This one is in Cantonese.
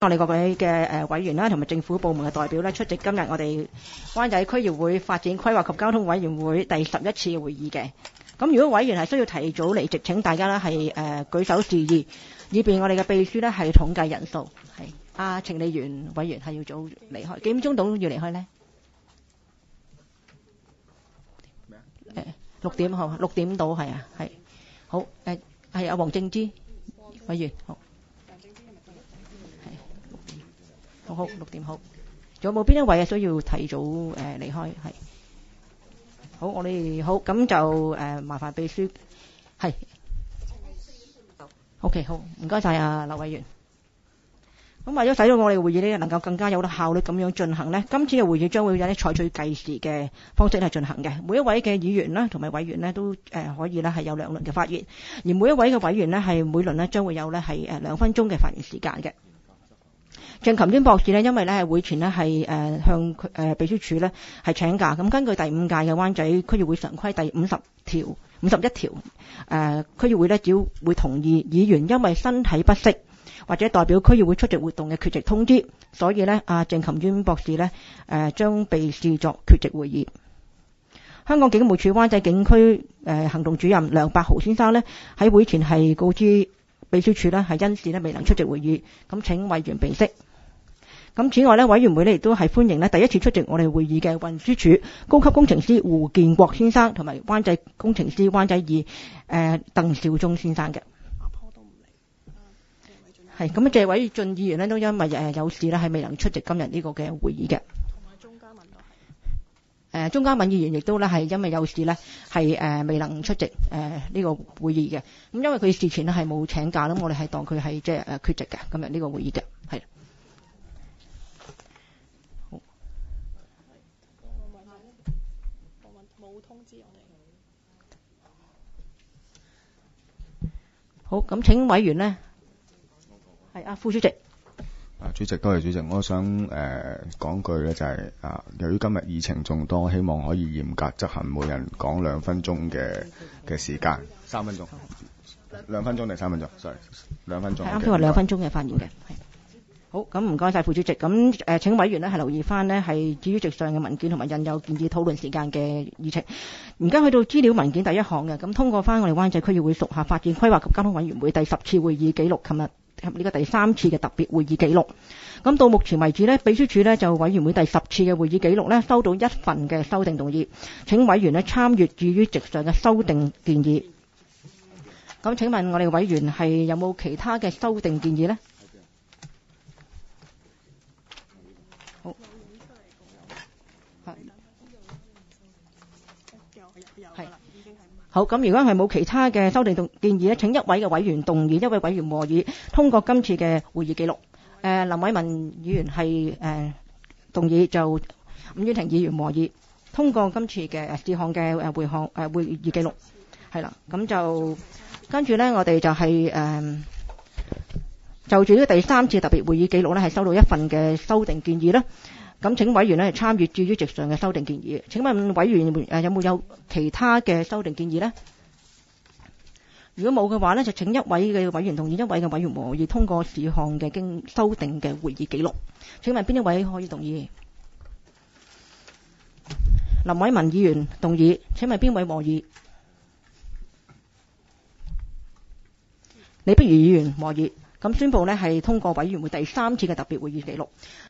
我哋各位嘅委員啦，同埋政府部門嘅代表咧，出席今日我哋灣仔區議會發展規劃及交通委員會第11次嘅會議嘅。咁如果委員係需要提早離席，請大家咧係舉手示意，以便我哋嘅秘書咧係統計人數。係程利元委員係要早離開，幾點鐘到要離開呢？6點好，6點到係啊，係好係阿黃正之委員好。好，6點好。仲有冇邊一位需要提早離開？係好，我哋好咁就麻煩秘書係。OK 好，唔該晒啊，劉委員。咁為咗使到我哋會議呢能夠更加有效率咁樣進行呢，今次嘅會議將會有啲採取計時嘅方式嚟進行嘅。每一位嘅議員啦同埋委員呢都可以呢係有2輪嘅發言，而每一位嘅委員呢係每輪呢將會有呢係2分鐘嘅發言時間嘅。鄭琴端博士呢，因為呢係會前呢係向秘書處呢係請假，咁根據第5屆嘅灣仔區議會常規第51條，區議會呢只要會同意議員因為身體不適或者代表區議會出席活動嘅缺席通知，所以呢鄭琴端博士呢將被視作缺席會議。香港警務處灣仔警區行動主任梁伯豪先生呢喺會前係告知秘書處呢係因事呢未能出席會議，咁請委員備悉。咁此外呢，委員會呢亦都係歡迎呢第一次出席我哋會議嘅運輸署高級工程師胡建國先生同埋灣仔工程師灣仔2鄧兆忠先生嘅。係咁謝偉俊議員呢都因為有事呢係未能出席今日呢個嘅會議嘅。同埋鍾嘉敏議員亦都呢係因為有事呢係未能出席呢個會議嘅。咁因為佢事前呢係冇請假，咁我哋係當佢係即係缺席嘅今日呢個會議嘅。係。冇通知我哋。好，咁請委員呢。係副主席。 主席，多謝主席。我想講句咧，就係由於今日議程眾多，希望可以嚴格執行，每人講2分鐘嘅時間，3分鐘，2分鐘定3分鐘 ？sorry， 2分鐘。係啱先話2分鐘嘅發言嘅。係。 好，咁唔該晒副主席。咁請委員呢係留意翻呢係至於席上嘅文件同埋印有建議討論時間嘅議程。而家去到資料文件第1項嘅，咁通過翻我哋灣仔區議會屬下發展規劃及交通委員會第10次會議記錄，琴日呢個第3次嘅特別會議記錄。咁到目前為止呢，秘書處呢就委員會第10次嘅會議記錄呢收到1份嘅修訂動議，請委員呢參閱至於席上嘅修訂建議。咁請問我哋委員係有冇其他嘅修訂建議呢？好，係好。咁如果係冇其他嘅修訂建議呢，請1位嘅委員動議，1位委員和議通過今次嘅會議記錄。林偉文議員係動議，就伍婉婷議員和議通過今次嘅事項嘅會議記錄。係啦，咁就跟住呢，我哋就係就住呢個第3次特別會議記錄呢，係收到1份嘅修訂建議啦。咁請委員呢參閱至於席上嘅修訂建議。請問委員有冇有其他嘅修訂建議呢？如果冇嘅話呢，就請1位嘅委員動議，1位嘅委員和議通過事項嘅經修訂嘅會議記錄。請問邊一位可以動議？林偉文議員動議。請問邊位和議？李碧如議員和議。咁宣布呢係通過委員會第3次嘅特別會議記錄。